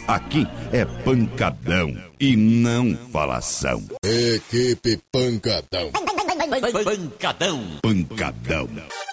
Aqui é pancadão e não falação. Equipe Pancadão. Pancadão. Pancadão.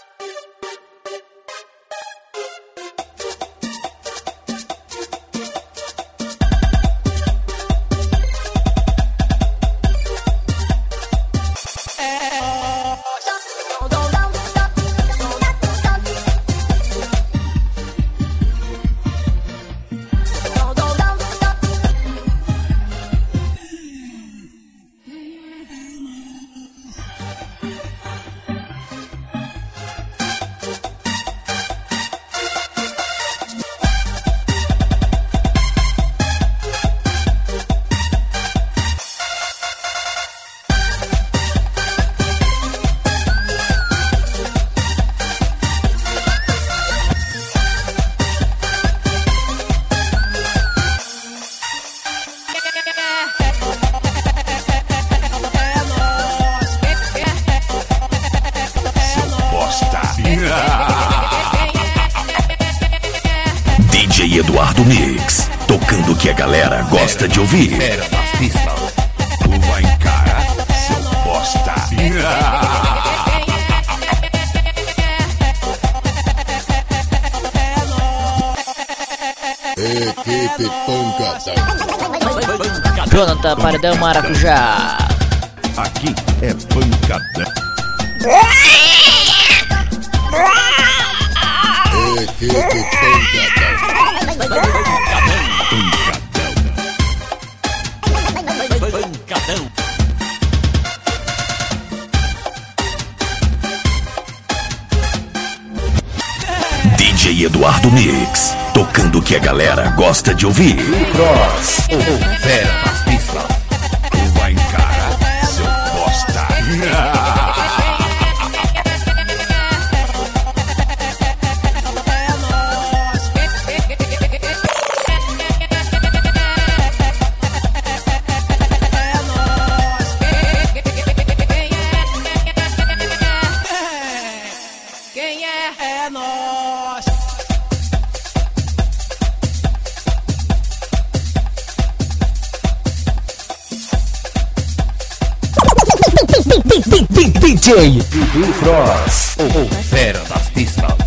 DJ Eduardo Mix, tocando o que a galera gosta de ouvir. Era das pistas. Tu vai encarar, seu bosta. Equipe Pancadão. Jonathan Paredão Maracujá. Aqui é pancadão. Equipe Pancadão. Pancadão. DJ Eduardo Mix, tocando o que a galera gosta de ouvir. Cross, o fera das pistas. Tu vai encarar, seu bosta. Quem é nós. DJ Cross, o fera das pistas.